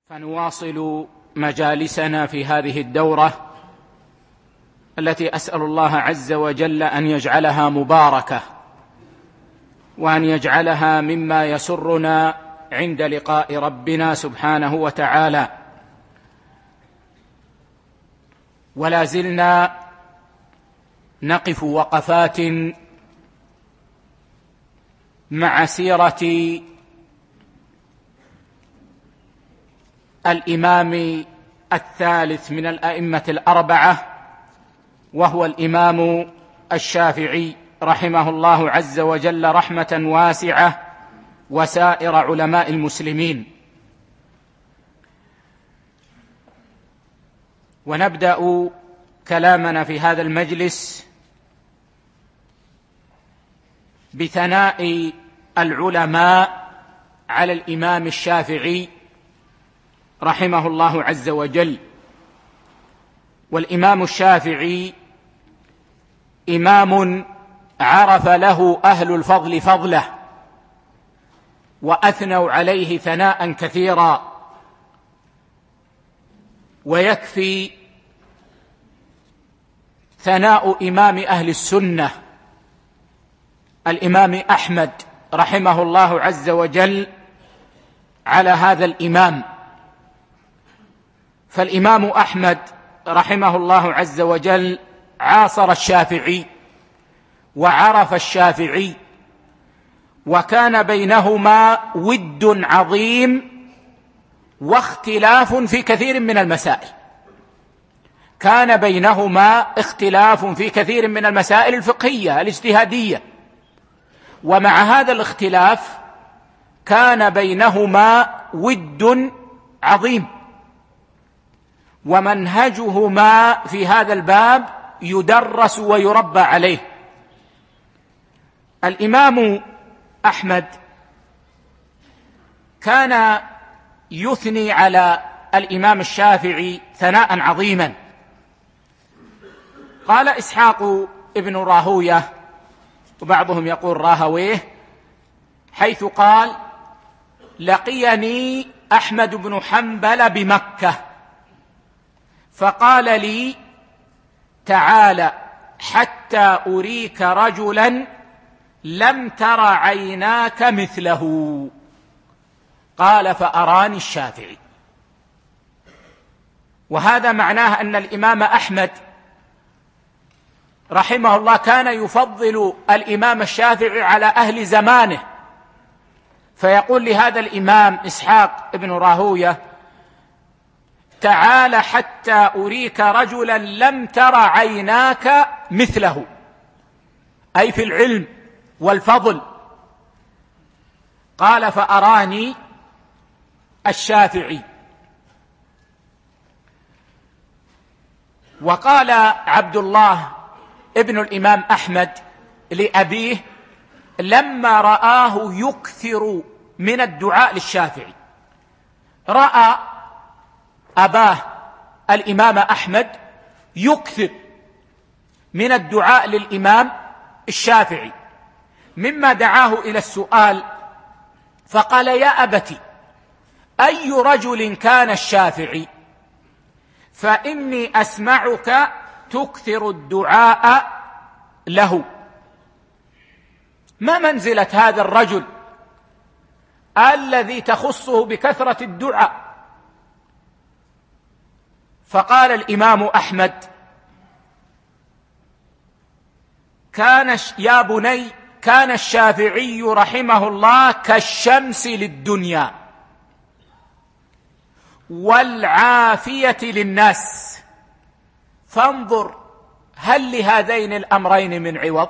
فنواصل مجالسنا في هذه الدورة التي أسأل الله عز وجل أن يجعلها مباركة، وأن يجعلها مما يسرنا عند لقاء ربنا سبحانه وتعالى. ولا زلنا نقف وقفات مع سيرة الإمام الثالث من الأئمة الأربعة، وهو الإمام الشافعي رحمه الله عز وجل رحمة واسعة، وسائر علماء المسلمين. ونبدأ كلامنا في هذا المجلس بثناء العلماء على الإمام الشافعي رحمه الله عز وجل. والإمام الشافعي إمام عرف له أهل الفضل فضله، وأثنوا عليه ثناء كثيرا، ويكفي ثناء إمام أهل السنة الإمام أحمد رحمه الله عز وجل على هذا الإمام. فالإمام أحمد رحمه الله عز وجل عاصر الشافعي وعرف الشافعي، وكان بينهما ود عظيم واختلاف في كثير من المسائل. كان بينهما اختلاف في كثير من المسائل الفقهية الاجتهادية، ومع هذا الاختلاف كان بينهما ود عظيم، ومنهجهما في هذا الباب يدرس ويربى عليه. الإمام أحمد كان يثني على الإمام الشافعي ثناء عظيما. قال إسحاق ابن راهويه، وبعضهم يقول راهويه، حيث قال: لقيني أحمد بن حنبل بمكة فقال لي: تعال حتى أريك رجلا لم تر عيناك مثله. قال: فأراني الشافعي. وهذا معناه أن الإمام أحمد رحمه الله كان يفضل الإمام الشافعي على أهل زمانه، فيقول لهذا الإمام إسحاق ابن راهويه: تعال حتى أريك رجلا لم تر عيناك مثله، أي في العلم والفضل. قال: فأراني الشافعي. وقال عبد الله ابن الإمام أحمد لأبيه لما رآه يكثر من الدعاء للشافعي، رأى أباه الإمام أحمد يكثر من الدعاء للإمام الشافعي، مما دعاه إلى السؤال، فقال: يا أبت، أي رجل كان الشافعي؟ فإني أسمعك تكثر الدعاء له. ما منزلة هذا الرجل الذي تخصه بكثرة الدعاء؟ فقال الإمام أحمد: يا بني، كان الشافعي رحمه الله كالشمس للدنيا والعافية للناس، فانظر هل لهذين الأمرين من عوض؟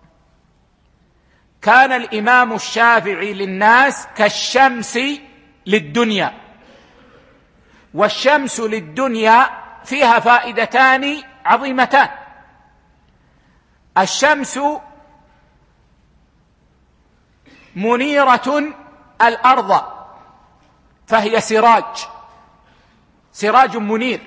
كان الإمام الشافعي للناس كالشمس للدنيا، والشمس للدنيا فيها فائدتان عظيمتان. الشمس منيرة الأرض، فهي سراج منير.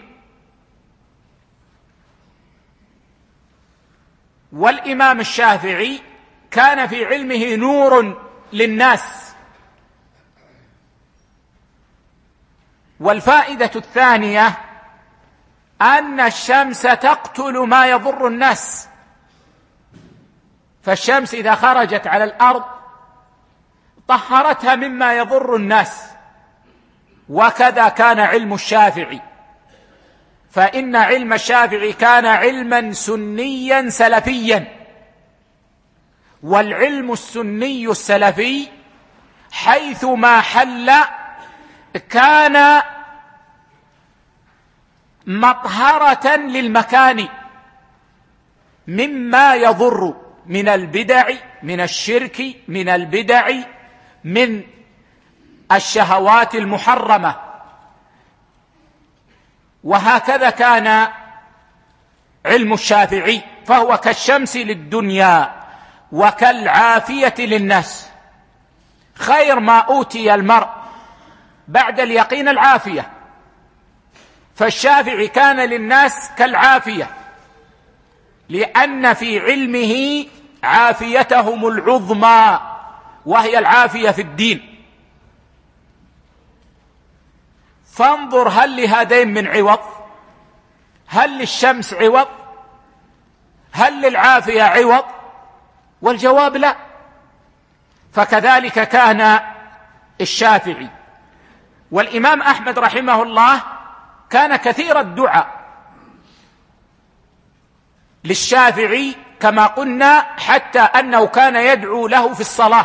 والإمام الشافعي كان في علمه نور للناس، والفائدة الثانية أن الشمس تقتل ما يضر الناس، فالشمس إذا خرجت على الأرض طهرتها مما يضر الناس. وكذا كان علم الشافعي، فإن علم الشافعي كان علما سنيا سلفيا، والعلم السني السلفي حيثما حل كان مطهرة للمكان مما يضر من البدع، من الشرك، من البدع، من الشهوات المحرمة. وهكذا كان علم الشافعي، فهو كالشمس للدنيا وكالعافية للناس. خير ما أوتي المرء بعد اليقين العافية، فالشافعي كان للناس كالعافية، لأن في علمه عافيتهم العظمى وهي العافية في الدين. فانظر هل لهذين من عوض؟ هل للشمس عوض؟ هل للعافية عوض؟ والجواب لا. فكذلك كان الشافعي. والإمام أحمد رحمه الله كان كثير الدعاء للشافعي كما قلنا، حتى أنه كان يدعو له في الصلاة.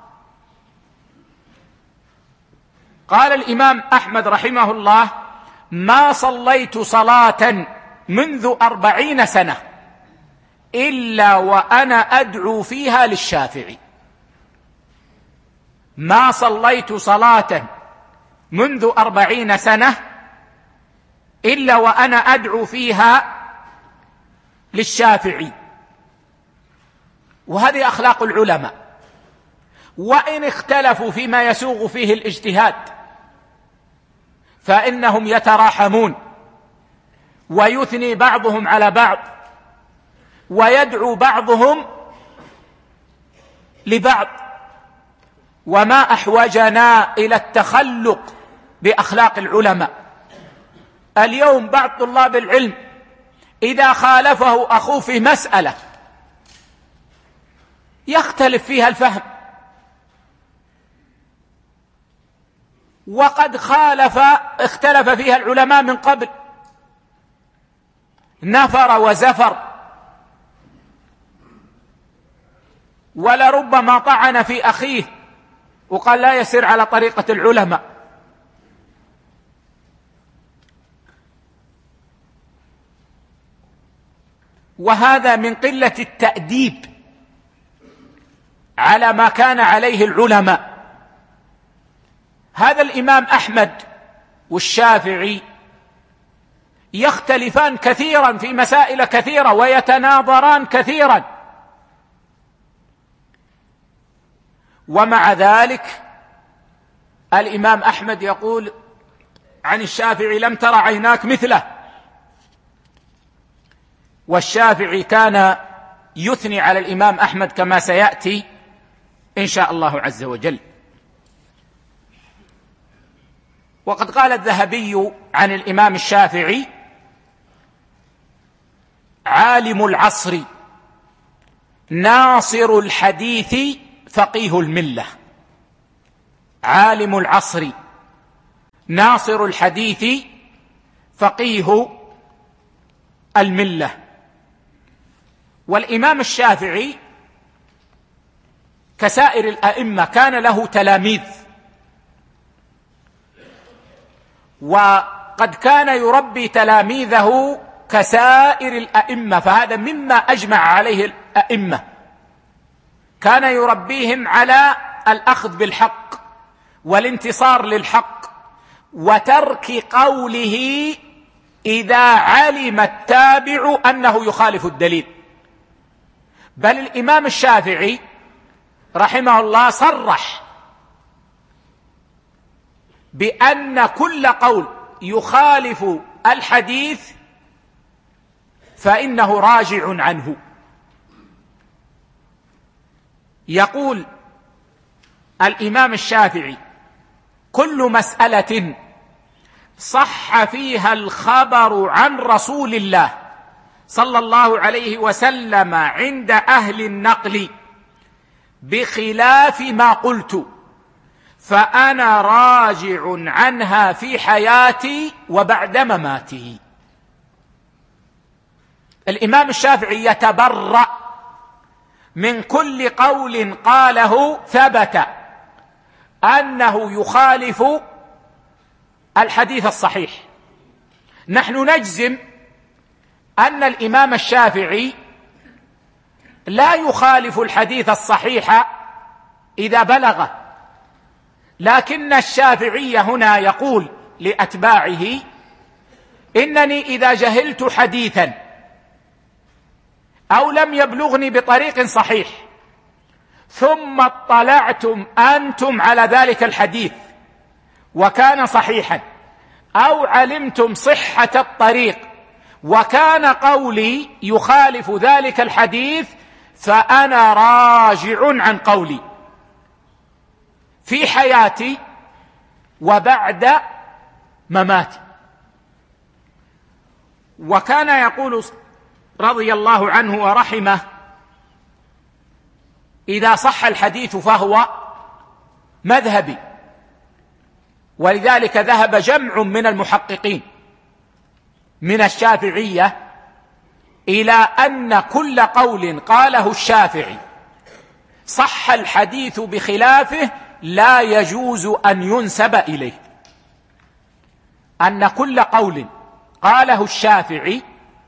قال الإمام أحمد رحمه الله: ما صليت صلاة منذ 40 سنة إلا وأنا أدعو فيها للشافعي. ما صليت صلاة منذ 40 سنة إلا وأنا أدعو فيها للشافعي. وهذه أخلاق العلماء، وإن اختلفوا فيما يسوغ فيه الاجتهاد فإنهم يتراحمون، ويثني بعضهم على بعض، ويدعو بعضهم لبعض. وما أحوجنا إلى التخلق بأخلاق العلماء. اليوم بعض طلاب العلم إذا خالفه أخوه في مسألة يختلف فيها الفهم، وقد اختلف فيها العلماء من قبل، نفر وزفر، ولربما طعن في أخيه وقال لا يسير على طريقة العلماء. وهذا من قلة التأديب على ما كان عليه العلماء. هذا الإمام أحمد والشافعي يختلفان كثيرا في مسائل كثيرة ويتناظران كثيرا، ومع ذلك الإمام أحمد يقول عن الشافعي: لم تر عيناك مثله. والشافعي كان يثني على الإمام أحمد كما سيأتي إن شاء الله عز وجل. وقد قال الذهبي عن الإمام الشافعي: عالم العصر ناصر الحديث فقيه الملة. عالم العصر ناصر الحديث فقيه الملة. والإمام الشافعي كسائر الأئمة كان له تلاميذ، وقد كان يربي تلاميذه كسائر الأئمة، فهذا مما أجمع عليه الأئمة. كان يربيهم على الأخذ بالحق والانتصار للحق وترك قوله إذا علم التابع أنه يخالف الدليل. بل الإمام الشافعي رحمه الله صرح بأن كل قول يخالف الحديث فإنه راجع عنه. يقول الإمام الشافعي: كل مسألة صح فيها الخبر عن رسول الله صلى الله عليه وسلم عند أهل النقل بخلاف ما قلت، فأنا راجع عنها في حياتي وبعد مماتي. الإمام الشافعي يتبرأ من كل قول قاله ثبت أنه يخالف الحديث الصحيح. نحن نجزم أن الإمام الشافعي لا يخالف الحديث الصحيح إذا بلغ، لكن الشافعي هنا يقول لأتباعه: إنني إذا جهلت حديثا أو لم يبلغني بطريق صحيح ثم اطلعتم أنتم على ذلك الحديث وكان صحيحا، أو علمتم صحة الطريق وكان قولي يخالف ذلك الحديث، فأنا راجع عن قولي في حياتي وبعد مماتي. وكان يقول رضي الله عنه ورحمه: إذا صح الحديث فهو مذهبي. ولذلك ذهب جمع من المحققين من الشافعية إلى أن كل قول قاله الشافعي صح الحديث بخلافه لا يجوز أن ينسب إليه. أن كل قول قاله الشافعي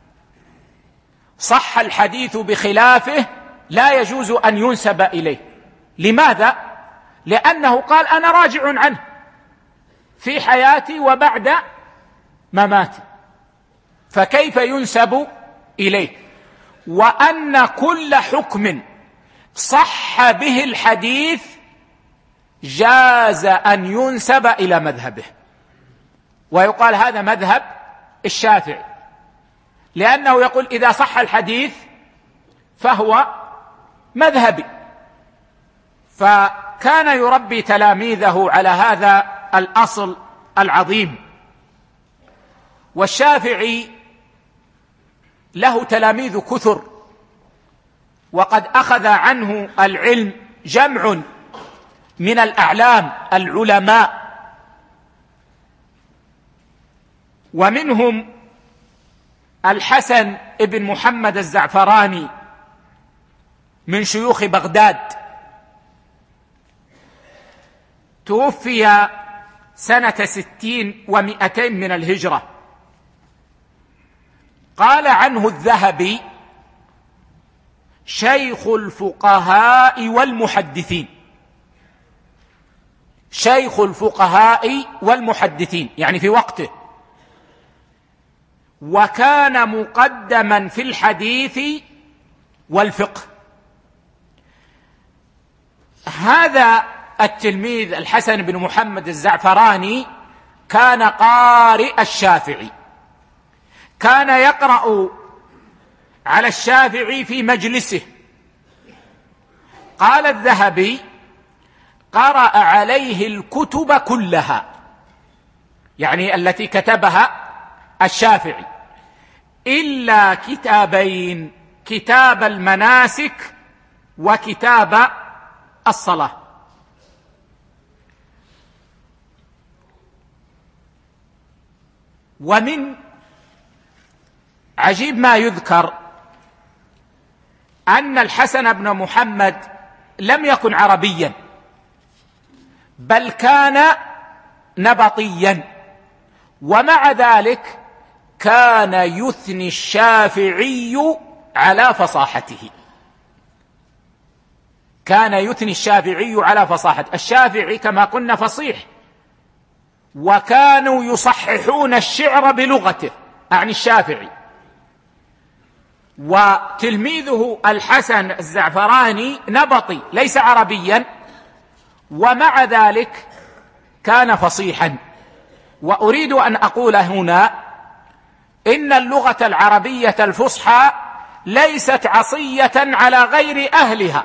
صح الحديث بخلافه لا يجوز أن ينسب إليه. لماذا؟ لأنه قال: أنا راجع عنه في حياتي وبعد مماتي، فكيف ينسب إليه؟ وأن كل حكم صح به الحديث جاز أن ينسب إلى مذهبه، ويقال هذا مذهب الشافعي، لأنه يقول: إذا صح الحديث فهو مذهبي. فكان يربي تلاميذه على هذا الأصل العظيم. والشافعي له تلاميذ كثر، وقد أخذ عنه العلم جمع من الأعلام العلماء، ومنهم الحسن بن محمد الزعفراني من شيوخ بغداد، توفي سنة 60 و200 من الهجرة. قال عنه الذهبي: شيخ الفقهاء والمحدثين. شيخ الفقهاء والمحدثين يعني في وقته، وكان مقدما في الحديث والفقه. هذا التلميذ الحسن بن محمد الزعفراني كان قارئ الشافعي، كان يقرأ على الشافعي في مجلسه. قال الذهبي: قرأ عليه الكتب كلها، يعني التي كتبها الشافعي، إلا كتابين: كتاب المناسك وكتاب الصلاة. ومن عجيب ما يذكر أن الحسن بن محمد لم يكن عربيا، بل كان نبطيا، ومع ذلك كان يثني الشافعي على فصاحته. كان يثني الشافعي على فصاحته. الشافعي كما قلنا فصيح، وكانوا يصححون الشعر بلغته عن الشافعي. وتلميذه الحسن الزعفراني نبطي ليس عربيا، ومع ذلك كان فصيحا. وأريد أن أقول هنا إن اللغة العربية الفصحى ليست عصية على غير أهلها،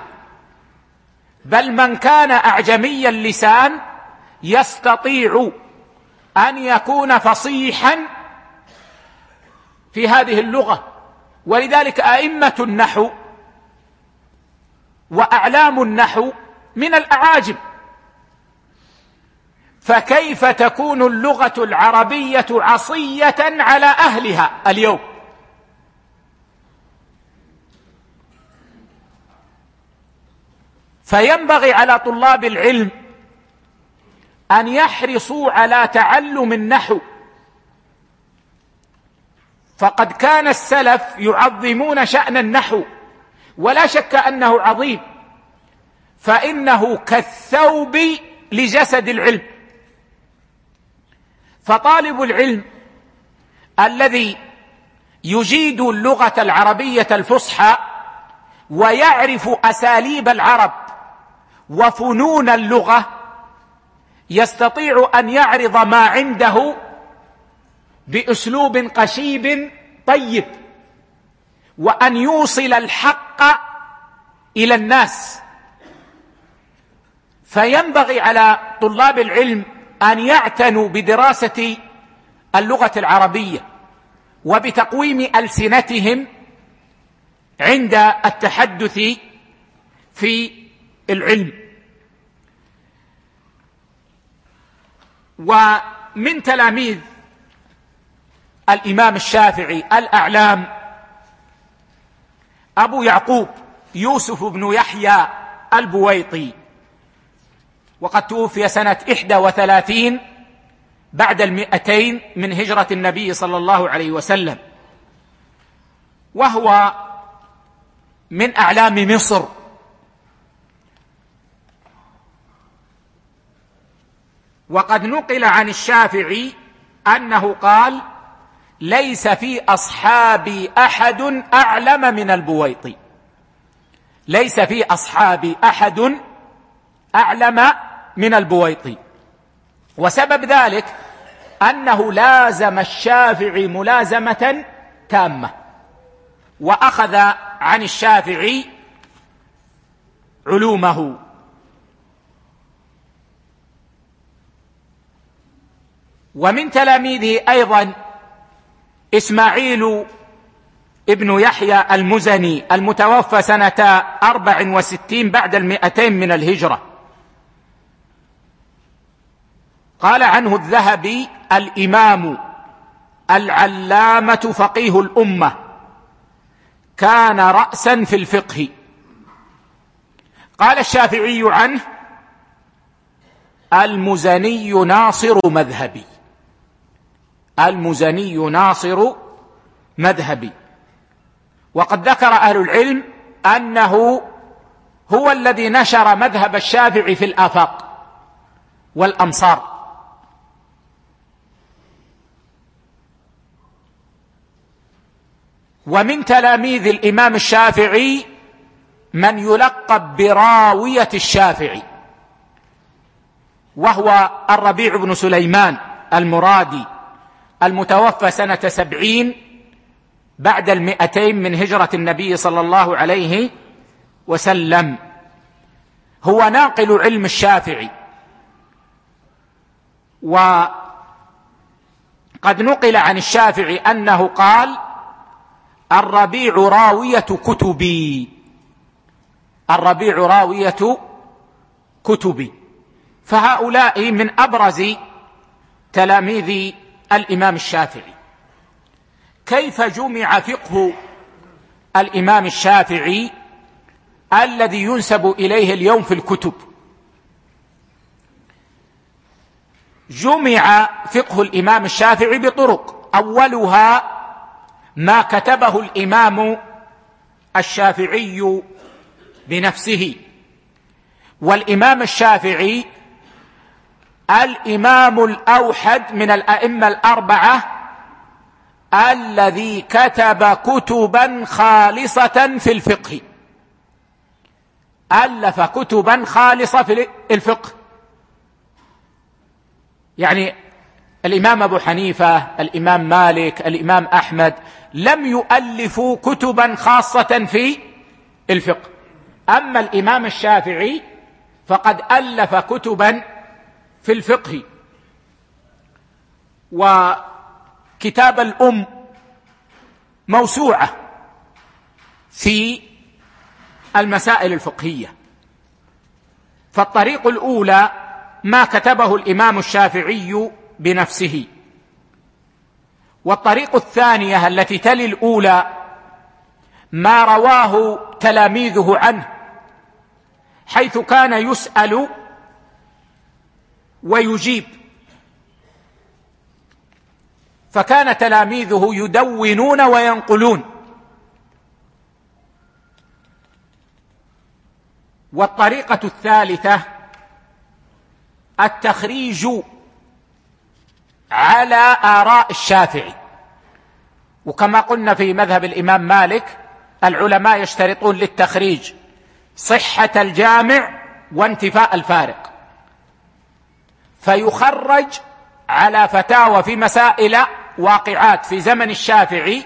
بل من كان أعجمي اللسان يستطيع أن يكون فصيحا في هذه اللغة، ولذلك أئمة النحو وأعلام النحو من الأعاجم، فكيف تكون اللغة العربية عصية على أهلها اليوم؟ فينبغي على طلاب العلم أن يحرصوا على تعلم النحو، فقد كان السلف يعظمون شأن النحو، ولا شك أنه عظيم، فإنه كالثوب لجسد العلم. فطالب العلم الذي يجيد اللغة العربية الفصحى ويعرف أساليب العرب وفنون اللغة يستطيع أن يعرض ما عنده بأسلوب قشيب طيب، وأن يوصل الحق إلى الناس. فينبغي على طلاب العلم أن يعتنوا بدراسة اللغة العربية وبتقويم ألسنتهم عند التحدث في العلم. ومن تلاميذ الإمام الشافعي الأعلام أبو يعقوب يوسف بن يحيى البويطي، وقد توفي سنة 31 بعد 200 من هجرة النبي صلى الله عليه وسلم، وهو من أعلام مصر. وقد نقل عن الشافعي أنه قال: ليس في أصحابي أحد أعلم من البويطي. ليس في أصحابي أحد أعلم من البويطي. وسبب ذلك أنه لازم الشافعي ملازمة تامة، وأخذ عن الشافعي علومه. ومن تلاميذه أيضا إسماعيل ابن يحيى المزني المتوفى سنة 64 بعد 200 من الهجرة. قال عنه الذهبي: الإمام العلامة فقيه الأمة، كان رأسا في الفقه. قال الشافعي عنه: المزني ناصر مذهبي. المزني ناصر مذهبي. وقد ذكر أهل العلم أنه هو الذي نشر مذهب الشافعي في الآفاق والأمصار. ومن تلاميذ الإمام الشافعي من يلقب براوية الشافعي، وهو الربيع بن سليمان المرادي المتوفى سنة 70 بعد 200 من هجرة النبي صلى الله عليه وسلم. هو ناقل علم الشافعي، وقد نقل عن الشافعي أنه قال: الربيع راوية كتبي. الربيع راوية كتبي. فهؤلاء من أبرز تلاميذ الإمام الشافعي. كيف جمع فقه الإمام الشافعي الذي ينسب إليه اليوم في الكتب؟ جمع فقه الإمام الشافعي بطرق، أولها ما كتبه الإمام الشافعي بنفسه. والإمام الشافعي الإمام الأوحد من الأئمة الأربعة الذي كتب كتبا خالصة في الفقه. ألف كتبا خالصة في الفقه. يعني الإمام أبو حنيفة، الإمام مالك، الإمام أحمد لم يؤلفوا كتبا خاصة في الفقه. أما الإمام الشافعي فقد ألف كتبا في الفقه. وكتاب الأم موسوعة في المسائل الفقهية. فالطريق الأولى ما كتبه الإمام الشافعي بنفسه، والطريق الثانية التي تلي الأولى ما رواه تلاميذه عنه، حيث كان يسأل ويجيب، فكان تلاميذه يدونون وينقلون. والطريقة الثالثة التخريج على آراء الشافعي، وكما قلنا في مذهب الإمام مالك العلماء يشترطون للتخريج صحة الجامع وانتفاء الفارق، فيخرج على فتاوى في مسائل واقعات في زمن الشافعي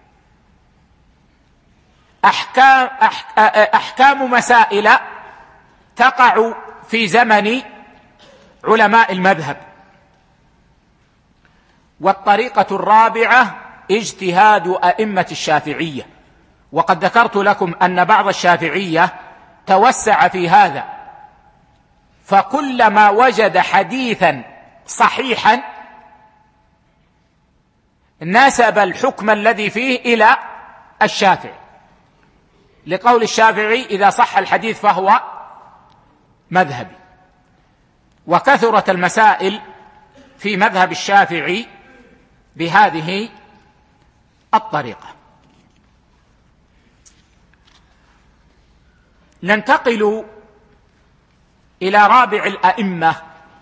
أحكام مسائل تقع في زمن علماء المذهب. والطريقة الرابعة اجتهاد أئمة الشافعية، وقد ذكرت لكم أن بعض الشافعية توسع في هذا، فكلما وجد حديثا صحيحا نسب الحكم الذي فيه إلى الشافعي، لقول الشافعي إذا صح الحديث فهو مذهبي. وكثرت المسائل في مذهب الشافعي بهذه الطريقة. ننتقل إلى رابع الأئمة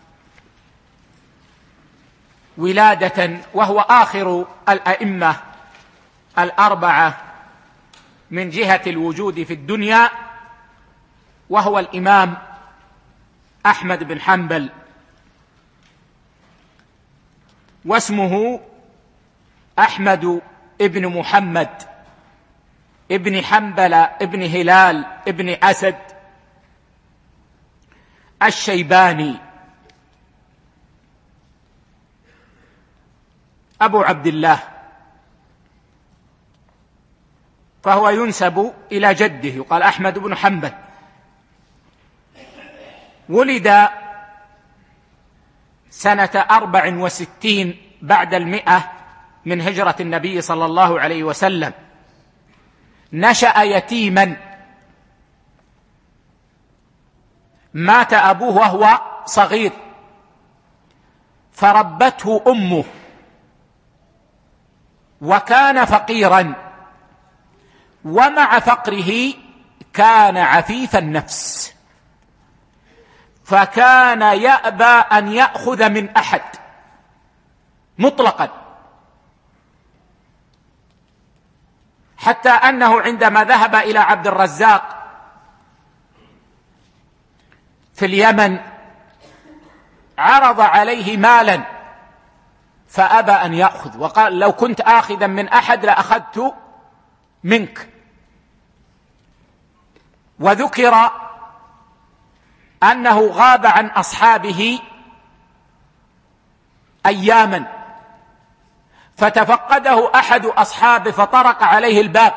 ولادة، وهو آخر الأئمة الأربعة من جهة الوجود في الدنيا، وهو الإمام أحمد بن حنبل، واسمه أحمد ابن محمد ابن حنبل ابن هلال ابن أسد الشيباني أبو عبد الله، فهو ينسب إلى جده، يقال أحمد بن حنبل. ولد سنة 64 بعد 100 من هجرة النبي صلى الله عليه وسلم. نشأ يتيما، مات أبوه وهو صغير فربته أمه، وكان فقيرا، ومع فقره كان عفيف النفس، فكان يأبى أن يأخذ من أحد مطلقا، حتى أنه عندما ذهب إلى عبد الرزاق في اليمن عرض عليه مالا فأبى أن يأخذ، وقال لو كنت آخذا من أحد لأخذت منك. وذكر أنه غاب عن أصحابه أياما، فتفقده أحد أصحابه فطرق عليه الباب،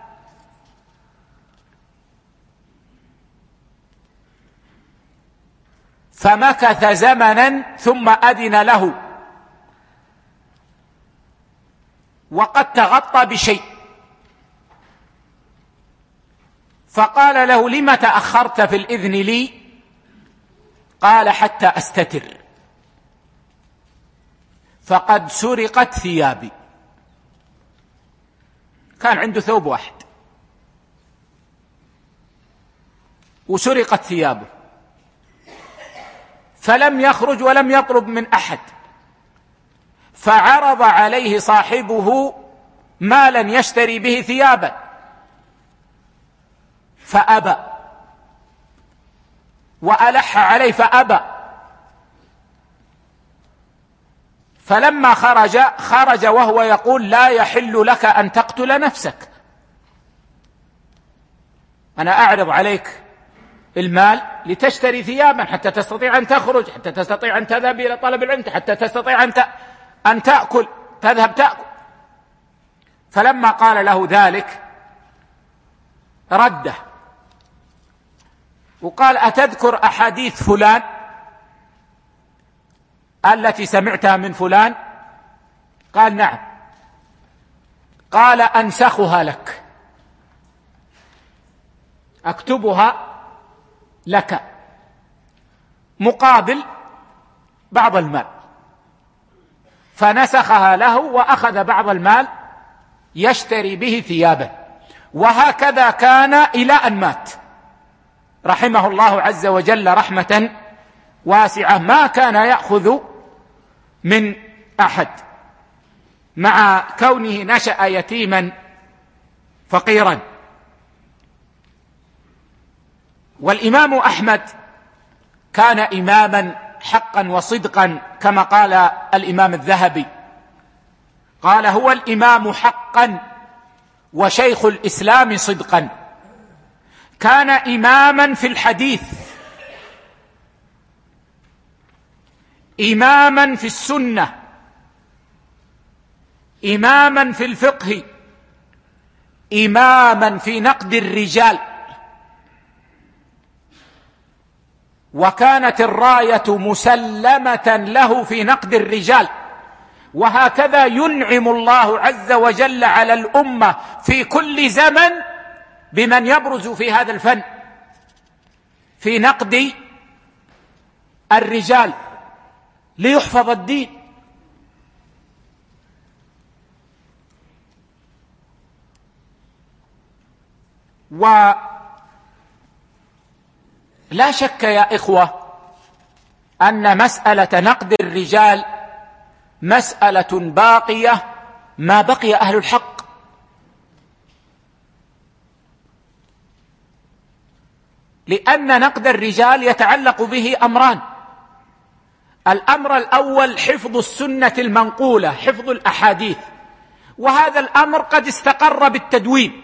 فمكث زمنا ثم أذن له، وقد تغطى بشيء، فقال له لم تأخرت في الإذن لي؟ قال حتى أستتر، فقد سرقت ثيابي. كان عنده ثوب واحد وسرقت ثيابه، فلم يخرج ولم يطلب من أحد، فعرض عليه صاحبه مالا يشتري به ثيابا فأبى، وألح عليه فأبى، فلما خرج وهو يقول لا يحل لك أن تقتل نفسك، أنا أعرض عليك المال لتشتري ثيابا حتى تستطيع أن تخرج، حتى تستطيع أن تذهب إلى طلب العلم، حتى تستطيع أن أن تأكل، تذهب تأكل. فلما قال له ذلك رده وقال: أتذكر أحاديث فلان التي سمعتها من فلان؟ قال: نعم. قال: أنسخها لك، أكتبها لك مقابل بعض المال. فنسخها له وأخذ بعض المال يشتري به ثيابه. وهكذا كان إلى أن مات رحمه الله عز وجل رحمة واسعة، ما كان يأخذ من أحد، مع كونه نشأ يتيما فقيرا. والإمام أحمد كان إماما حقا وصدقا، كما قال الإمام الذهبي، قال: هو الإمام حقا وشيخ الإسلام صدقا. كان إماما في الحديث، إماما في السنة، إماما في الفقه، إماما في نقد الرجال. وكانت الراية مسلمة له في نقد الرجال. وهكذا ينعم الله عز وجل على الأمة في كل زمن بمن يبرز في هذا الفن، في نقد الرجال ليحفظ الدين. ولا شك يا إخوة أن مسألة نقد الرجال مسألة باقية ما بقي أهل الحق. لأن نقد الرجال يتعلق به أمران: الأمر الأول حفظ السنة المنقولة، حفظ الأحاديث، وهذا الأمر قد استقر بالتدوين،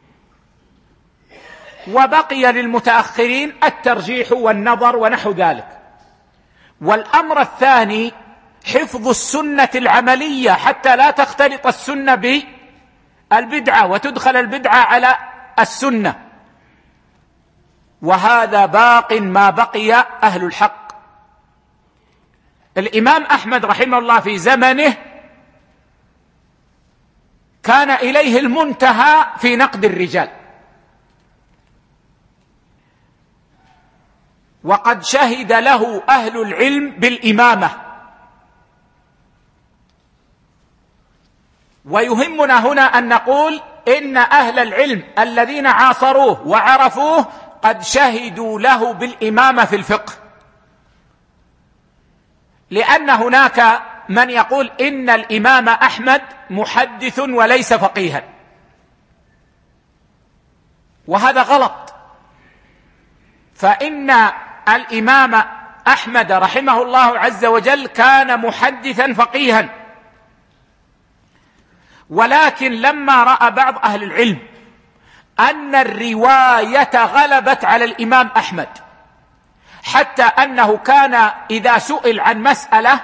وبقي للمتأخرين الترجيح والنظر ونحو ذلك. والأمر الثاني حفظ السنة العملية، حتى لا تختلط السنة بالبدعة وتدخل البدعة على السنة، وهذا باق ما بقي أهل الحق. الإمام أحمد رحمه الله في زمنه كان إليه المنتهى في نقد الرجال، وقد شهد له أهل العلم بالإمامة. ويهمنا هنا أن نقول إن أهل العلم الذين عاصروه وعرفوه قد شهدوا له بالإمامة في الفقه، لأن هناك من يقول إن الإمام أحمد محدث وليس فقيها، وهذا غلط. فإن الإمام أحمد رحمه الله عز وجل كان محدثا فقيها، ولكن لما رأى بعض أهل العلم أن الرواية غلبت على الإمام أحمد، حتى أنه كان إذا سئل عن مسألة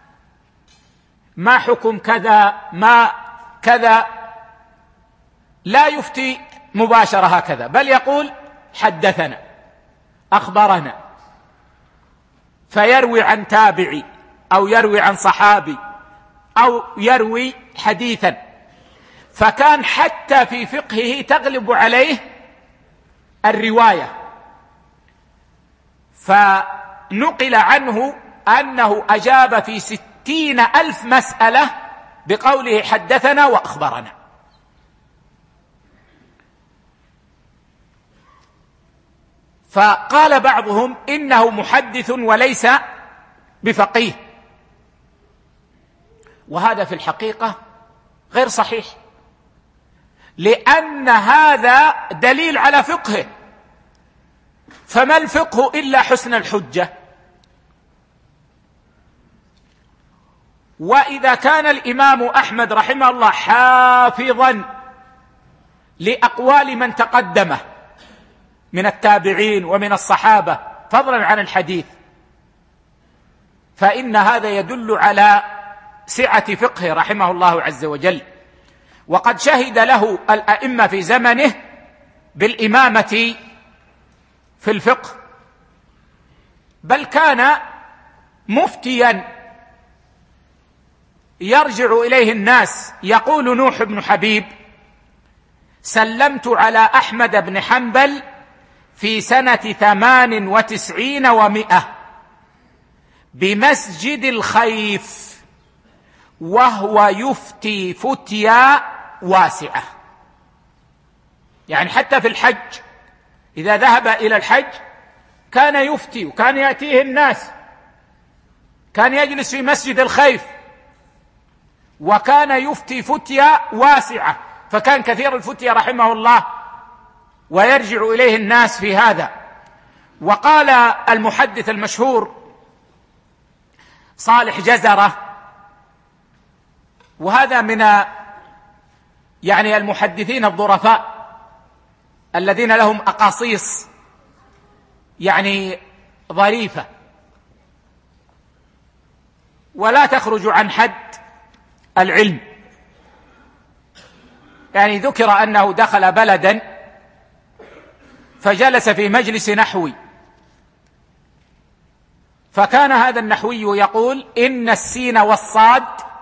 ما حكم كذا ما كذا لا يفتي مباشرة هكذا، بل يقول حدثنا، أخبرنا، فيروي عن تابعي أو يروي عن صحابي أو يروي حديثا. فكان حتى في فقهه تغلب عليه الرواية. فنقل عنه أنه أجاب في 60,000 مسألة بقوله حدثنا وأخبرنا. فقال بعضهم إنه محدث وليس بفقيه، وهذا في الحقيقة غير صحيح، لأن هذا دليل على فقهه. فما الفقه إلا حسن الحجة؟ وإذا كان الإمام أحمد رحمه الله حافظا لأقوال من تقدمه من التابعين ومن الصحابة فضلا عن الحديث، فإن هذا يدل على سعة فقهه رحمه الله عز وجل، وقد شهد له الأئمة في زمنه بالإمامة في الفقه، بل كان مفتيا يرجع إليه الناس. يقول نوح بن حبيب: سلمت على أحمد بن حنبل في سنة 98 و100 بمسجد الخيف وهو يفتي فتيا واسعة. يعني حتى في الحج إذا ذهب إلى الحج كان يفتي، وكان يأتيه الناس، كان يجلس في مسجد الخيف وكان يفتي فتيا واسعة، فكان كثير الفتيا رحمه الله ويرجع إليه الناس في هذا. وقال المحدث المشهور صالح جزرة، وهذا من يعني المحدثين الظرفاء الذين لهم أقاصيص يعني ظريفة ولا تخرج عن حد العلم. يعني ذكر أنه دخل بلدا فجلس في مجلس نحوي، فكان هذا النحوي يقول: إن السين والصاد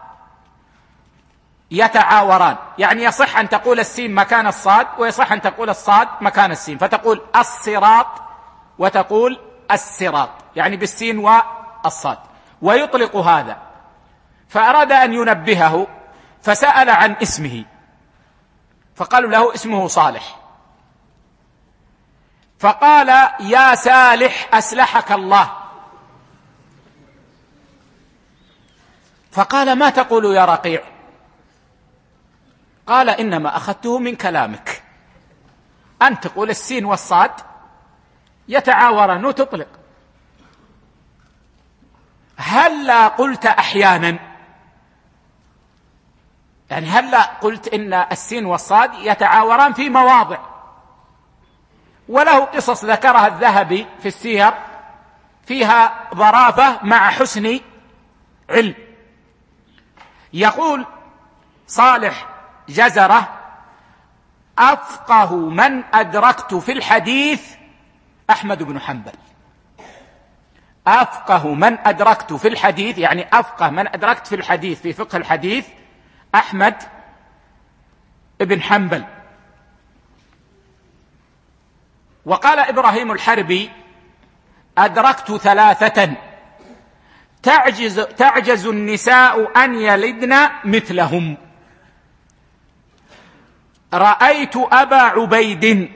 يتعاوران. يعني يصح أن تقول السين مكان الصاد، ويصح أن تقول الصاد مكان السين، فتقول الصراط وتقول الصراط، يعني بالسين والصاد، ويطلق هذا. فأراد أن ينبهه فسأل عن اسمه، فقالوا له: اسمه صالح. فقال: يا سالح أسلحك الله. فقال: ما تقول يا رقيع؟ قال: إنما أخذته من كلامك، أن تقول السين والصاد يتعاوران وتطلق. هلا قلت أحيانا، يعني هلا قلت إن السين والصاد يتعاوران في مواضع. وله قصص ذكرها الذهبي في السير فيها ظرافة مع حسن علم. يقول صالح جزرة: أفقه من أدركت في الحديث أحمد بن حنبل. أفقه من أدركت في الحديث، يعني أفقه من أدركت في الحديث في فقه الحديث أحمد بن حنبل. وقال إبراهيم الحربي: أدركت 3 تعجز النساء أن يلدن مثلهم. رأيت أبا عبيد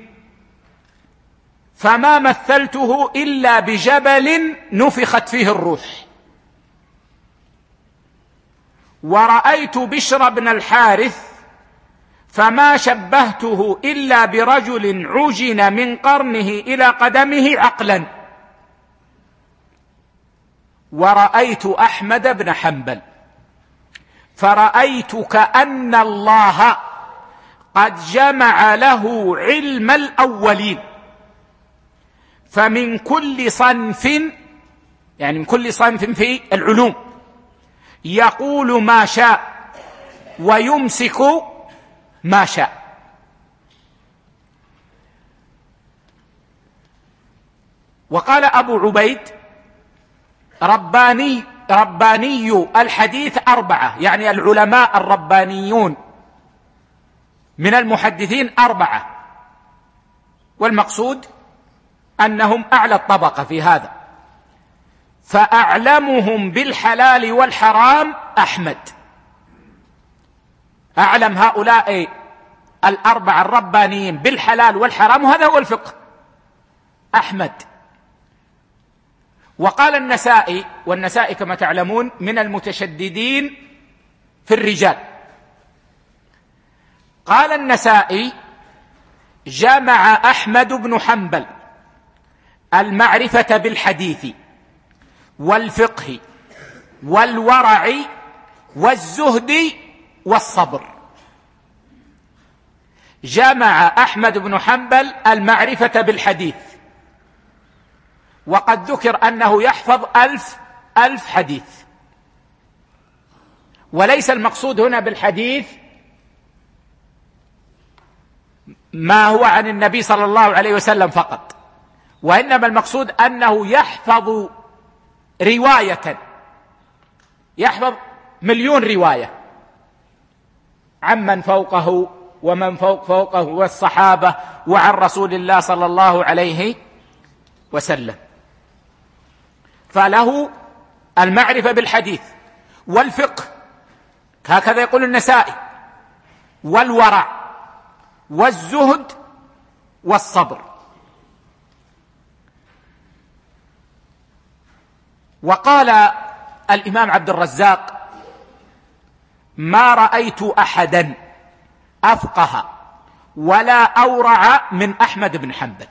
فما مثلته إلا بجبل نفخت فيه الروح. ورأيت بشر بن الحارث فما شبهته إلا برجل عجن من قرنه إلى قدمه عقلا. ورأيت أحمد بن حنبل فرأيت كأن الله قد جمع له علم الأولين، فمن كل صنف، يعني من كل صنف في العلوم، يقول ما شاء ويمسك ما شاء. وقال أبو عبيد: رباني الحديث 4، يعني العلماء الربانيون من المحدثين 4، والمقصود أنهم أعلى الطبقة في هذا. فأعلمهم بالحلال والحرام أحمد. أعلم هؤلاء 4 الربانيين بالحلال والحرام، وهذا هو الفقه، أحمد. وقال النسائي، والنسائي كما تعلمون من المتشددين في الرجال، قال النسائي: جمع أحمد بن حنبل المعرفة بالحديث والفقه والورع والزهد والصبر. جمع أحمد بن حنبل المعرفة بالحديث، وقد ذكر أنه يحفظ 1000 حديث، وليس المقصود هنا بالحديث ما هو عن النبي صلى الله عليه وسلم فقط، وإنما المقصود أنه يحفظ رواية، يحفظ 1,000,000 رواية عمن فوقه ومن فوقه والصحابة وعن رسول الله صلى الله عليه وسلم. فله المعرفة بالحديث والفقه، هكذا يقول النسائي، والورع والزهد والصبر. وقال الإمام عبد الرزاق: ما رأيت أحدا أفقه ولا أورع من أحمد بن حنبل.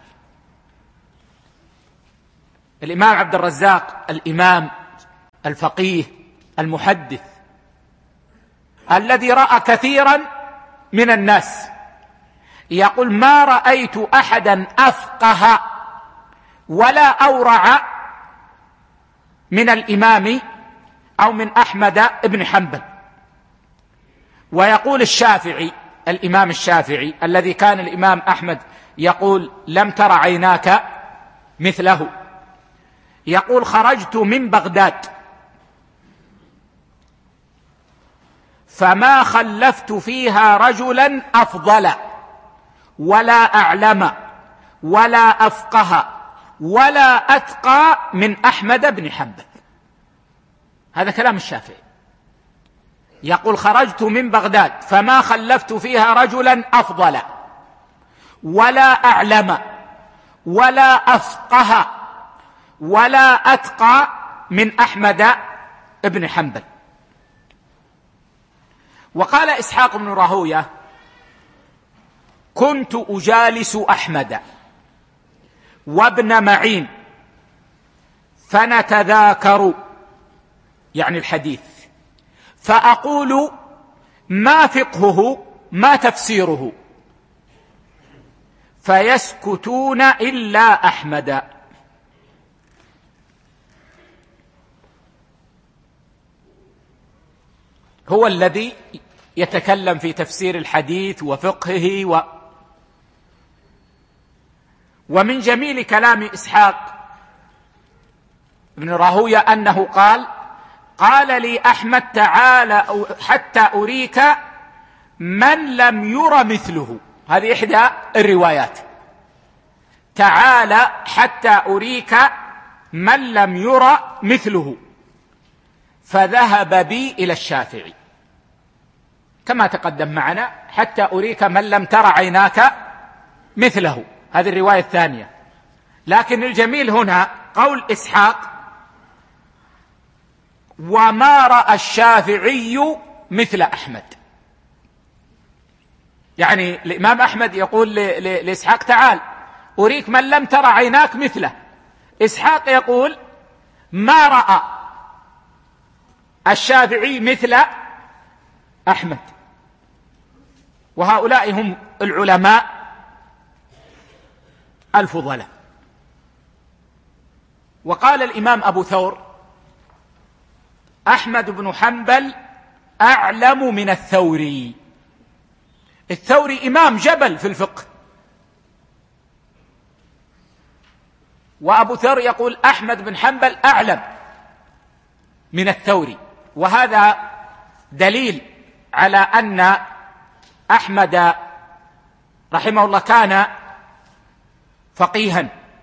الإمام عبد الرزاق الإمام الفقيه المحدث الذي رأى كثيرا من الناس يقول: ما رأيت أحدا أفقه ولا أورع من الإمام أو من أحمد بن حنبل. ويقول الشافعي، الإمام الشافعي الذي كان الإمام أحمد يقول: لم تر عيناك مثله، يقول: خرجت من بغداد فما خلفت فيها رجلا أفضل ولا أعلم ولا أفقه ولا أتقى من أحمد بن حنبل. هذا كلام الشافعي، يقول: خرجت من بغداد فما خلفت فيها رجلا أفضل ولا أعلم ولا أفقه ولا أتقى من أحمد بن حنبل. وقال إسحاق بن راهوية: كنت أجالس أحمد وابن معين فنتذاكر، يعني الحديث، فأقول: ما فقهه ما تفسيره؟ فيسكتون إلا أحمد. هو الذي يتكلم في تفسير الحديث وفقهه ومن جميل كلام إسحاق بن راهوية أنه قال لي أحمد: تعال حتى أريك من لم ير مثله. هذه إحدى الروايات: تعال حتى أريك من لم ير مثله. فذهب بي إلى الشافعي كما تقدم معنا: حتى أريك من لم تر عيناك مثله. هذه الرواية الثانية. لكن الجميل هنا قول إسحاق: وما رأى الشافعي مثل أحمد. يعني الإمام أحمد يقول لإسحاق: تعال أريك من لم تر عيناك مثله. إسحاق يقول: ما رأى الشافعي مثل أحمد. وهؤلاء هم العلماء الفضلاء. وقال الإمام أبو ثور: أحمد بن حنبل أعلم من الثوري. الثوري إمام جبل في الفقه، وأبو ثور يقول: أحمد بن حنبل أعلم من الثوري. وهذا دليل على أن أحمد رحمه الله كان فقيها.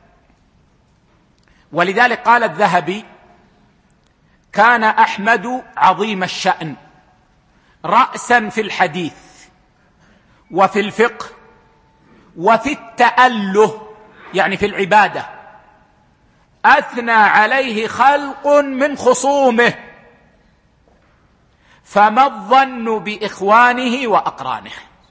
ولذلك قال الذهبي: كان أحمد عظيم الشأن رأسا في الحديث وفي الفقه وفي التأله، يعني في العبادة. أثنى عليه خلق من خصومه، فما الظن بإخوانه وأقرانه.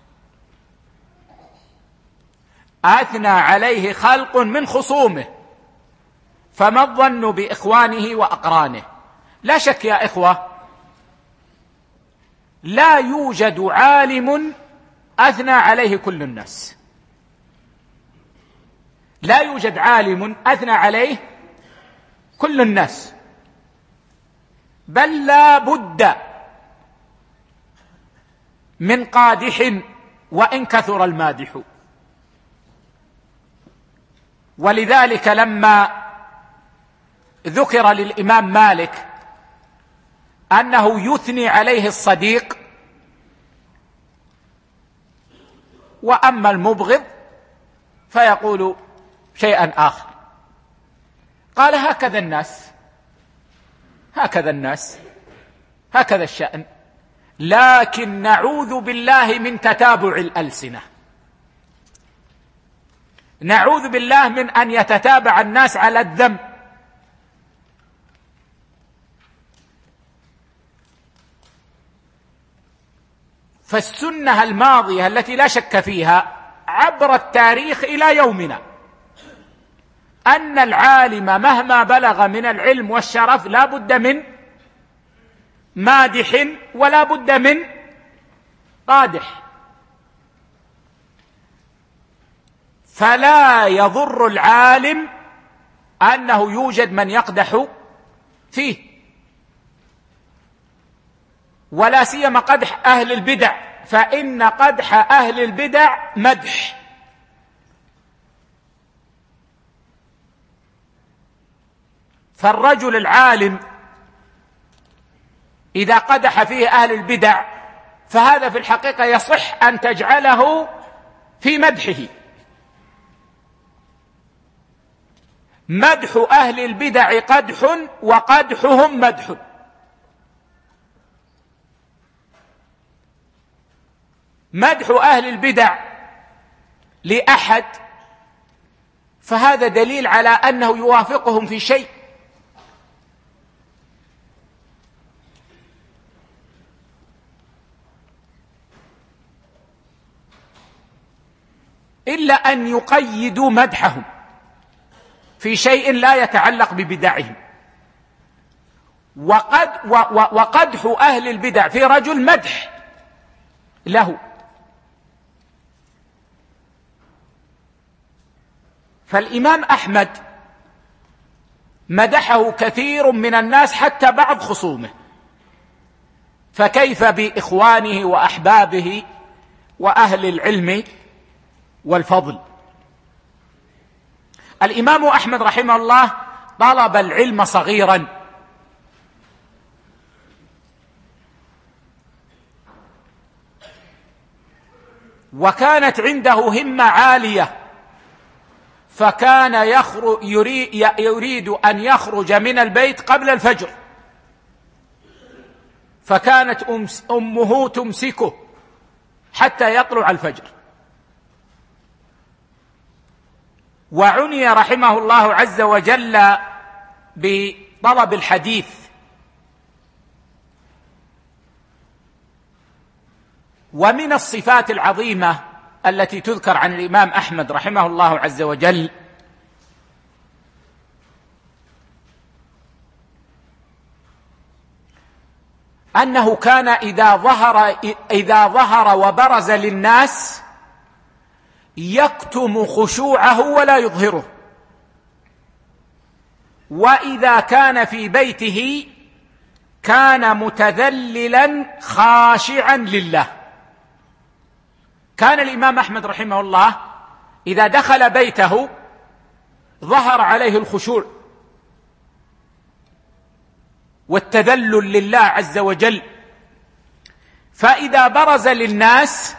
أثنى عليه خلق من خصومه، فما الظن بإخوانه وأقرانه. لا شك يا إخوة، لا يوجد عالم أثنى عليه كل الناس. لا يوجد عالم أثنى عليه كل الناس، بل لا بد من قادح وإن كثر المادح. ولذلك لما ذكر للإمام مالك أنه يثني عليه الصديق وأما المبغض فيقول شيئا آخر، قال هكذا الناس، هكذا الشأن، لكن نعوذ بالله من تتابع الألسنة، نعوذ بالله من أن يتتابع الناس على الذنب. فالسنة الماضية التي لا شك فيها عبر التاريخ إلى يومنا أن العالم مهما بلغ من العلم والشرف لا بد من مادح ولا بد من قادح. فلا يضر العالم أنه يوجد من يقدح فيه، ولا سيما قدح أهل البدع، فإن قدح أهل البدع مدح. فالرجل العالم إذا قدح فيه أهل البدع فهذا في الحقيقة يصح أن تجعله في مدحه. مدح أهل البدع قدح وقدحهم مدح. مدح أهل البدع لأحد فهذا دليل على أنه يوافقهم في شيء، إلا أن يقيدوا مدحهم في شيء لا يتعلق ببدعهم. وقدح أهل البدع في رجل مدح له. فالإمام أحمد مدحه كثير من الناس حتى بعض خصومه، فكيف بإخوانه وأحبابه وأهل العلم والفضل. الإمام أحمد رحمه الله طلب العلم صغيرا، وكانت عنده همة عالية، فكان يريد أن يخرج من البيت قبل الفجر، فكانت أمه تمسكه حتى يطلع الفجر. وعني رحمه الله عز وجل بطلب الحديث، ومن الصفات العظيمة التي تذكر عن الإمام أحمد رحمه الله عز وجل أنه كان إذا ظهر وبرز للناس يكتم خشوعه ولا يظهره، وإذا كان في بيته كان متذللا خاشعا لله. كان الإمام أحمد رحمه الله إذا دخل بيته ظهر عليه الخشوع والتذلل لله عز وجل، فإذا برز للناس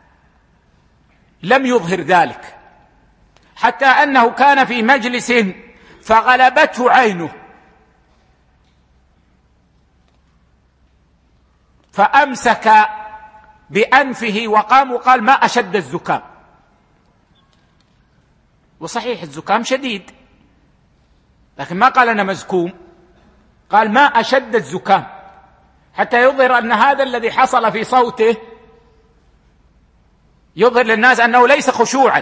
لم يظهر ذلك، حتى أنه كان في مجلس فغلبته عينه فأمسك بأنفه وقام وقال ما أشد الزكام. وصحيح الزكام شديد، لكن ما قال أنا مزكوم، قال ما أشد الزكام، حتى يظهر أن هذا الذي حصل في صوته يظهر للناس أنه ليس خشوعا،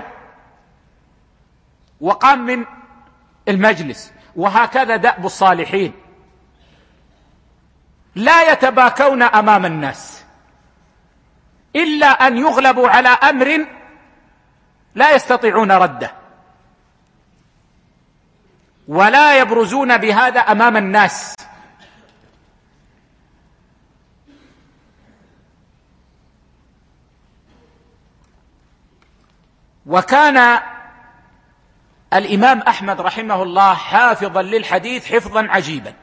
وقام من المجلس. وهكذا دأب الصالحين، لا يتباكون أمام الناس إلا أن يغلبوا على أمر لا يستطيعون رده، ولا يبرزون بهذا أمام الناس. وكان الإمام أحمد رحمه الله حافظا للحديث حفظا عجيبا.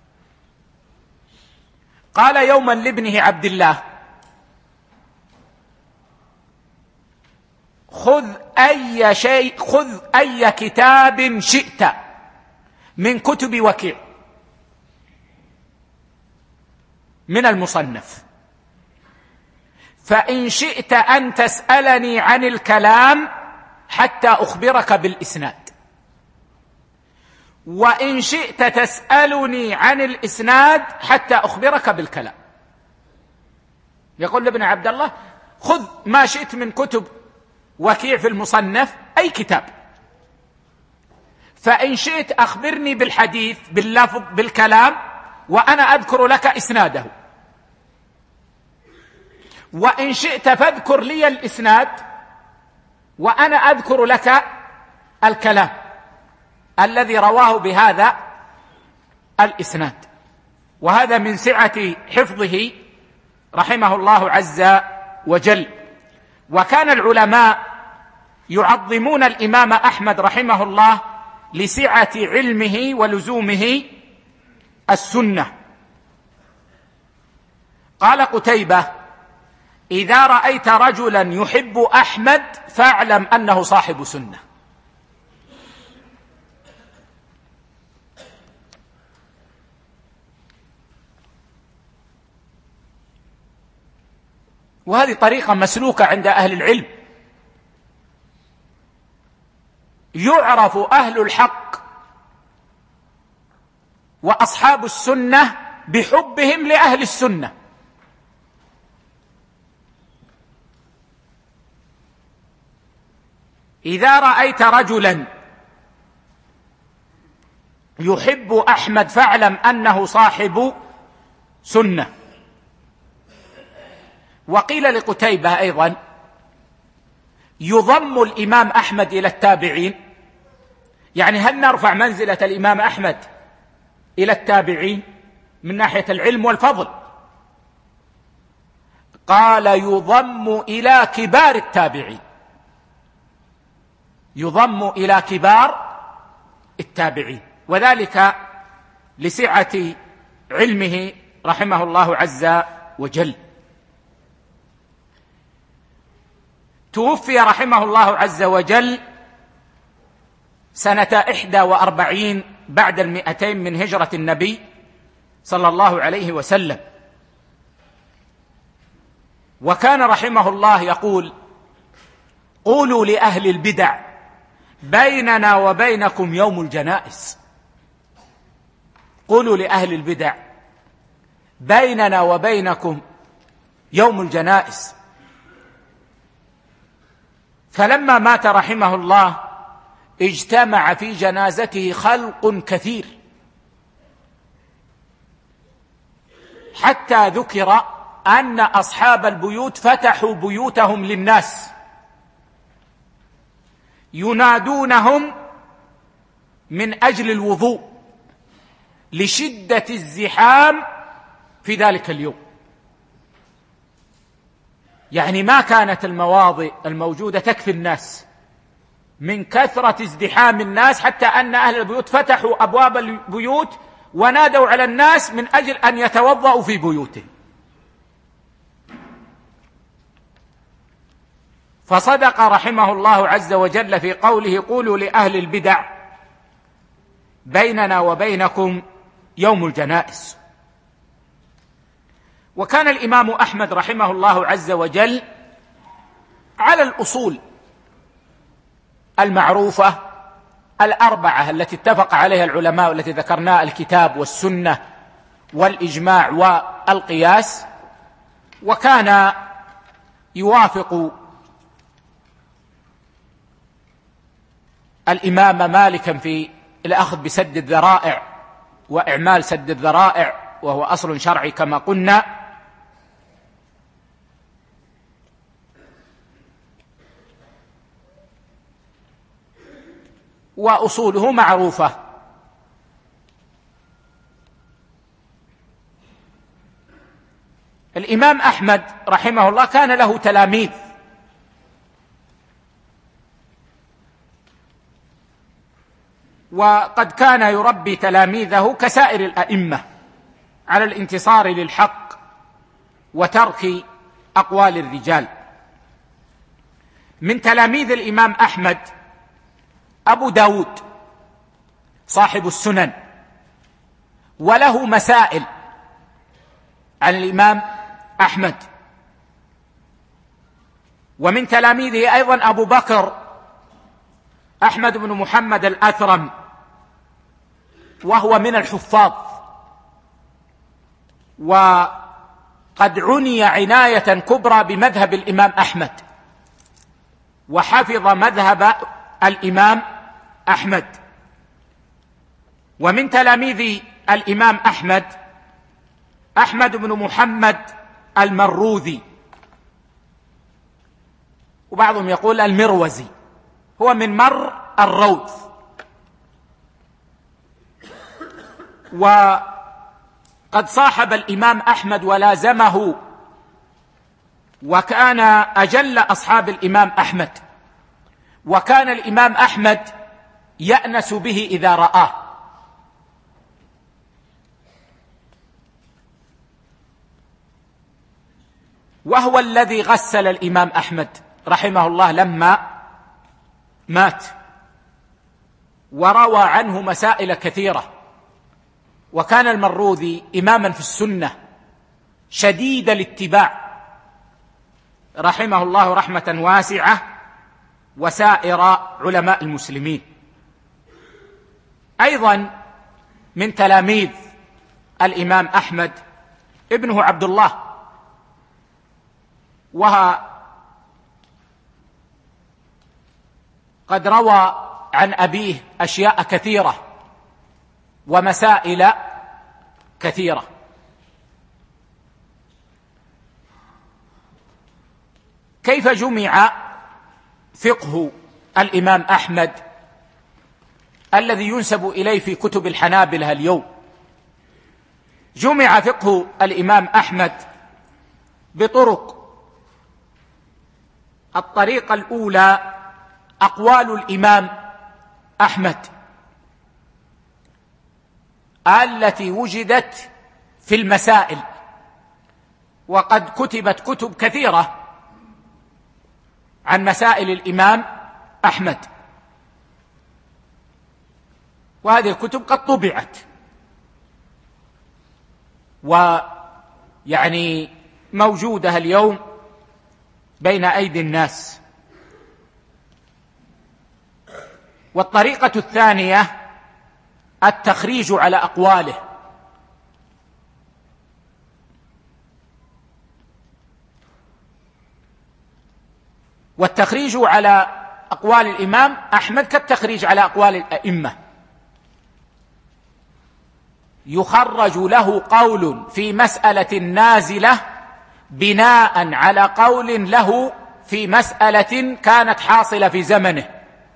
قال يوما لابنه عبد الله: خذ أي كتاب شئت من كتب وكيع من المصنف، فإن شئت أن تسألني عن الكلام حتى أخبرك بالإسناد، وإن شئت تسألني عن الإسناد حتى أخبرك بالكلام. يقول لابن عبد الله: خذ ما شئت من كتب وكيع في المصنف، أي كتاب، فإن شئت أخبرني بالحديث باللفظ بالكلام وأنا أذكر لك إسناده، وإن شئت فاذكر لي الإسناد وأنا أذكر لك الكلام الذي رواه بهذا الإسناد. وهذا من سعة حفظه رحمه الله عز وجل. وكان العلماء يعظمون الإمام أحمد رحمه الله لسعة علمه ولزومه السنة. قال قتيبة: إذا رأيت رجلا يحب أحمد فاعلم أنه صاحب سنة. وهذه طريقة مسلوكة عند أهل العلم. يعرف أهل الحق وأصحاب السنة بحبهم لأهل السنة. إذا رأيت رجلا يحب أحمد فاعلم أنه صاحب سنة. وقيل لقتيبة أيضا: يضم الإمام أحمد إلى التابعين، يعني هل نرفع منزلة الإمام أحمد إلى التابعين من ناحية العلم والفضل؟ قال: يضم إلى كبار التابعين، يضم إلى كبار التابعين، وذلك لسعة علمه رحمه الله عز وجل. توفي رحمه الله عز وجل سنة 41 بعد 200 من هجرة النبي صلى الله عليه وسلم. وكان رحمه الله يقول: قولوا لأهل البدع بيننا وبينكم يوم الجنائز. قولوا لأهل البدع بيننا وبينكم يوم الجنائز. فلما مات رحمه الله اجتمع في جنازته خلق كثير، حتى ذكر أن أصحاب البيوت فتحوا بيوتهم للناس ينادونهم من أجل الوضوء لشدة الزحام في ذلك اليوم. يعني ما كانت المواضع الموجودة تكفي الناس من كثرة ازدحام الناس، حتى أن أهل البيوت فتحوا أبواب البيوت ونادوا على الناس من أجل أن يتوضأوا في بيوتهم. فصدق رحمه الله عز وجل في قوله: قولوا لأهل البدع بيننا وبينكم يوم الجنائز. وكان الإمام أحمد رحمه الله عز وجل على الأصول المعروفة الأربعة التي اتفق عليها العلماء والتي ذكرناها: الكتاب والسنة والإجماع والقياس. وكان يوافق الإمام مالكا في الأخذ بسد الذرائع وإعمال سد الذرائع، وهو أصل شرعي كما قلنا. وأصوله معروفة. الإمام أحمد رحمه الله كان له تلاميذ، وقد كان يربي تلاميذه كسائر الأئمة على الانتصار للحق وترك أقوال الرجال. من تلاميذ الإمام أحمد أبو داود صاحب السنن، وله مسائل عن الإمام أحمد. ومن تلاميذه أيضا أبو بكر أحمد بن محمد الأثرم، وهو من الحفاظ، وقد عني عناية كبرى بمذهب الإمام أحمد، وحفظ مذهب الإمام أحمد. ومن تلاميذ الإمام أحمد أحمد بن محمد المروذي، وبعضهم يقول المروزي، هو من مر الروذ، وقد صاحب الإمام أحمد ولازمه، وكان أجل أصحاب الإمام أحمد، وكان الإمام أحمد يأنس به إذا رآه. وهو الذي غسل الإمام أحمد رحمه الله لما مات، وروى عنه مسائل كثيرة. وكان المروذي إماما في السنة شديد الاتباع رحمه الله رحمة واسعة، وسائر علماء المسلمين. أيضا من تلاميذ الإمام أحمد ابنه عبد الله، قد روى عن أبيه أشياء كثيرة ومسائل كثيرة. كيف جمع فقه الإمام أحمد الذي ينسب إليه في كتب الحنابلة اليوم؟ جمع فقه الإمام أحمد بطرق. الطريقة الأولى أقوال الإمام أحمد التي وجدت في المسائل، وقد كتبت كتب كثيرة عن مسائل الإمام أحمد، وهذه الكتب قد طبعت، ويعني موجودة اليوم بين أيدي الناس. والطريقة الثانية التخريج على أقواله، والتخريج على أقوال الإمام أحمد كالتخريج على أقوال الأئمة، يخرج له قول في مسألة نازلة بناء على قول له في مسألة كانت حاصلة في زمنه،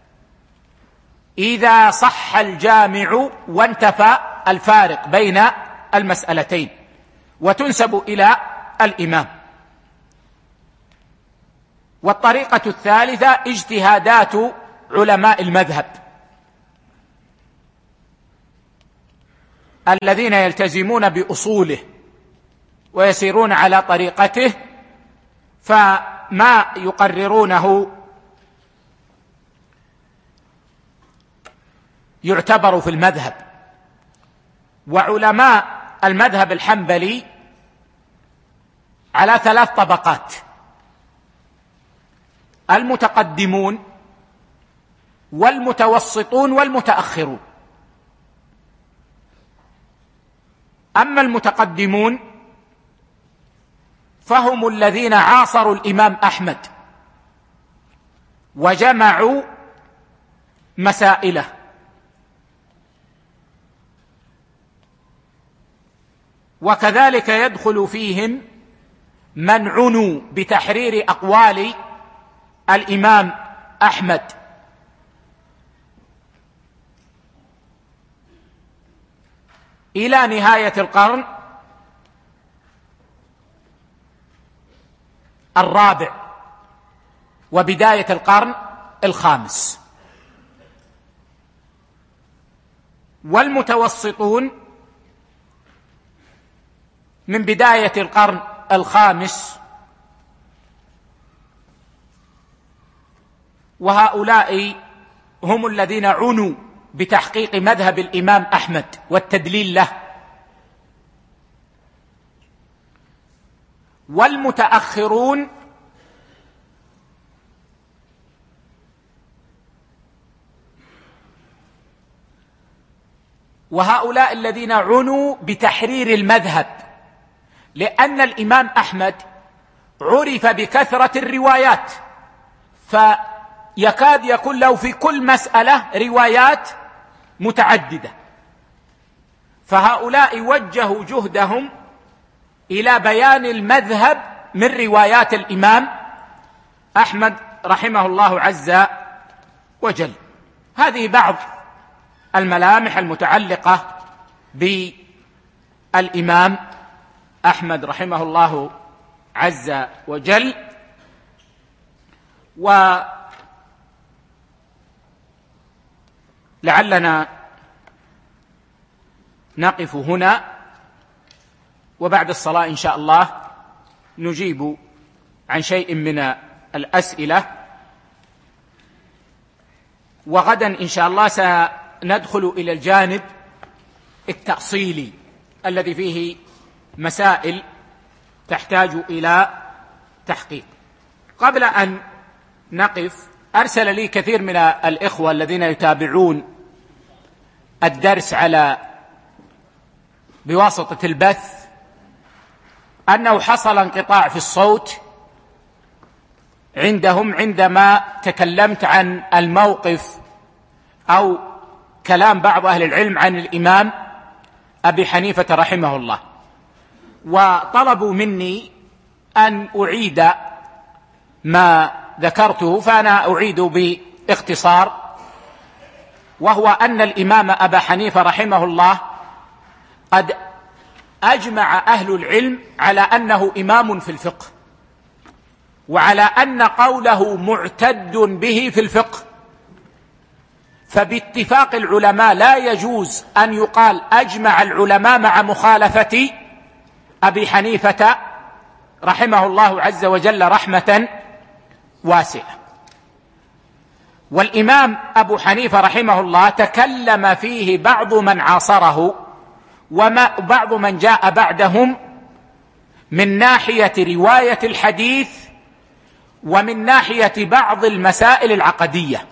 إذا صح الجامع وانتفى الفارق بين المسألتين، وتنسب إلى الإمام. والطريقة الثالثة اجتهادات علماء المذهب الذين يلتزمون بأصوله ويسيرون على طريقته، فما يقررونه يعتبر في المذهب. وعلماء المذهب الحنبلي على 3 طبقات: المتقدمون والمتوسطون والمتأخرون. أما المتقدمون فهم الذين عاصروا الإمام أحمد وجمعوا مسائله، وكذلك يدخل فيهم من عنوا بتحرير أقوال الإمام أحمد، إلى نهاية القرن الرابع وبداية القرن الخامس. والمتوسطون من بداية القرن الخامس، وهؤلاء هم الذين عنوا بتحقيق مذهب الإمام أحمد والتدليل له. والمتأخرون وهؤلاء الذين عنوا بتحرير المذهب، لأن الإمام أحمد عرف بكثرة الروايات، فيكاد يكون له في كل مسألة روايات متعددة، فهؤلاء وجهوا جهدهم إلى بيان المذهب من روايات الإمام أحمد رحمه الله عز وجل. هذه بعض الملامح المتعلقة بالإمام أحمد رحمه الله عز وجل. ولعلنا نقف هنا، وبعد الصلاة إن شاء الله نجيب عن شيء من الأسئلة، وغدا إن شاء الله سندخل إلى الجانب التأصيلي الذي فيه مسائل تحتاج إلى تحقيق. قبل أن نقف، أرسل لي كثير من الإخوة الذين يتابعون الدرس بواسطة البث أنه حصل انقطاع في الصوت عندهم عندما تكلمت عن الموقف أو كلام بعض أهل العلم عن الإمام أبي حنيفة رحمه الله، وطلبوا مني أن أعيد ما ذكرته، فأنا أعيد باختصار، وهو أن الإمام أبا حنيفة رحمه الله قد أجمع أهل العلم على أنه إمام في الفقه، وعلى أن قوله معتد به في الفقه، فباتفاق العلماء لا يجوز أن يقال أجمع العلماء مع مخالفة أبي حنيفة رحمه الله عز وجل رحمة واسعة. والإمام أبو حنيفة رحمه الله تكلم فيه بعض من عاصره وبعض من جاء بعدهم من ناحية رواية الحديث ومن ناحية بعض المسائل العقدية.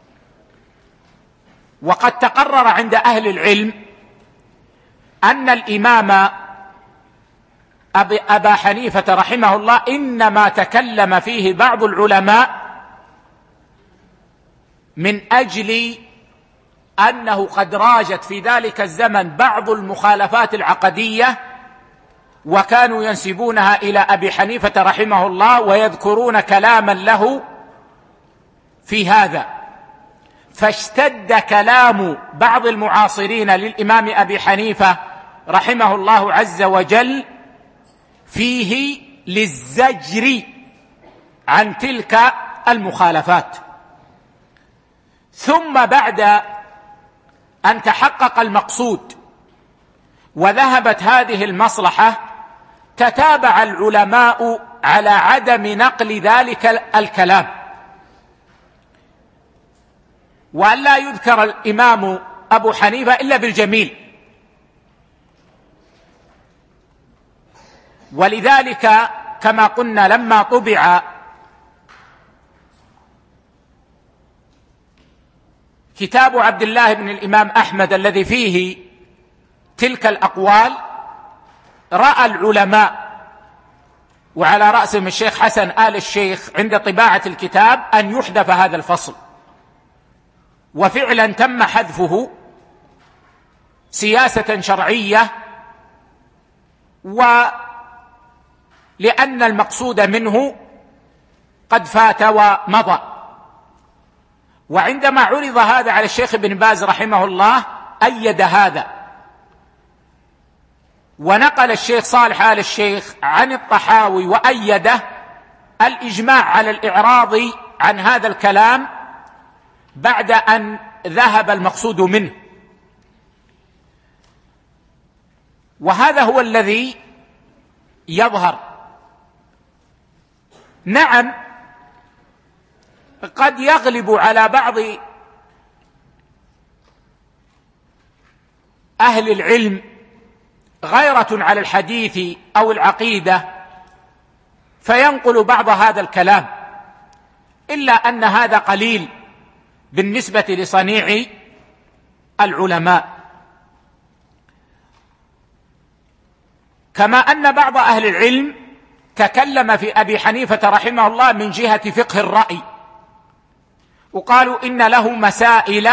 وقد تقرر عند أهل العلم أن الإمام أبا حنيفة رحمه الله إنما تكلم فيه بعض العلماء من أجل أنه قد راجت في ذلك الزمن بعض المخالفات العقدية، وكانوا ينسبونها إلى أبي حنيفة رحمه الله ويذكرون كلاما له في هذا، فاشتد كلام بعض المعاصرين للإمام أبي حنيفة رحمه الله عز وجل فيه للزجر عن تلك المخالفات. ثم بعد أن تحقق المقصود وذهبت هذه المصلحة، تتابع العلماء على عدم نقل ذلك الكلام، وأن لا يذكر الإمام أبو حنيفة إلا بالجميل. ولذلك كما قلنا لما طبع كتاب عبد الله بن الإمام أحمد الذي فيه تلك الأقوال، رأى العلماء وعلى رأسهم الشيخ حسن آل الشيخ عند طباعة الكتاب أن يحذف هذا الفصل، وفعلا تم حذفه سياسة شرعية، ولأن المقصود منه قد فات ومضى. وعندما عرض هذا على الشيخ ابن باز رحمه الله أيد هذا، ونقل الشيخ صالح آل الشيخ عن الطحاوي وأيده الإجماع على الإعراض عن هذا الكلام بعد أن ذهب المقصود منه. وهذا هو الذي يظهر. نعم، قد يغلب على بعض أهل العلم غيرة على الحديث أو العقيدة فينقل بعض هذا الكلام، إلا أن هذا قليل بالنسبة لصنيع العلماء. كما أن بعض أهل العلم تكلم في أبي حنيفة رحمه الله من جهة فقه الرأي، وقالوا إن له مسائل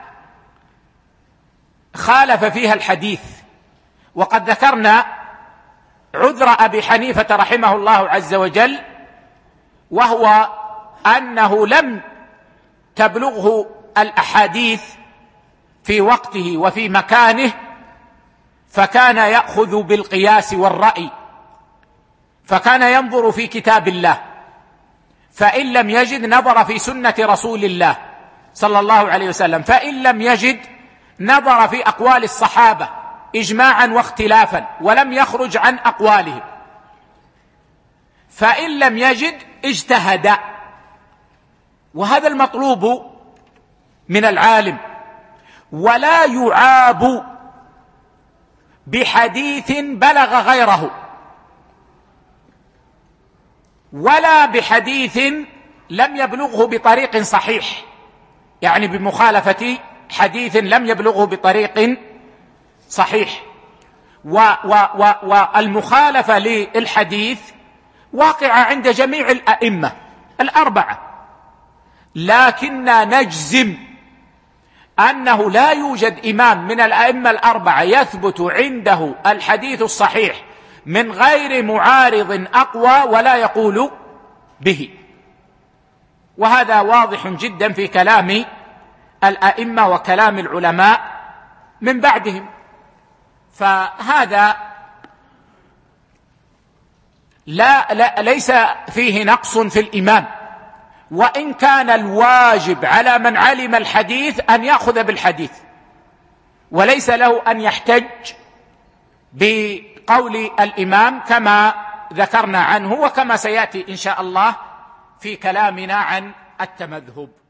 خالف فيها الحديث. وقد ذكرنا عذر أبي حنيفة رحمه الله عز وجل، وهو أنه لم تبلغه الأحاديث في وقته وفي مكانه، فكان يأخذ بالقياس والرأي، فكان ينظر في كتاب الله، فإن لم يجد نظر في سنة رسول الله صلى الله عليه وسلم، فإن لم يجد نظر في أقوال الصحابة إجماعا واختلافا ولم يخرج عن أقوالهم، فإن لم يجد اجتهد. وهذا المطلوب من العالم، ولا يعاب بحديث بلغ غيره، ولا بحديث لم يبلغه بطريق صحيح، يعني بمخالفة حديث لم يبلغه بطريق صحيح. والمخالفة للحديث واقعة عند جميع الأئمة الأربعة، لكننا نجزم أنه لا يوجد إمام من الأئمة الأربعة يثبت عنده الحديث الصحيح من غير معارض أقوى ولا يقول به. وهذا واضح جدا في كلام الأئمة وكلام العلماء من بعدهم. فهذا ليس فيه نقص في الإمام، وإن كان الواجب على من علم الحديث أن يأخذ بالحديث، وليس له أن يحتج بقول الإمام كما ذكرنا عنه، وكما سيأتي إن شاء الله في كلامنا عن التمذهب.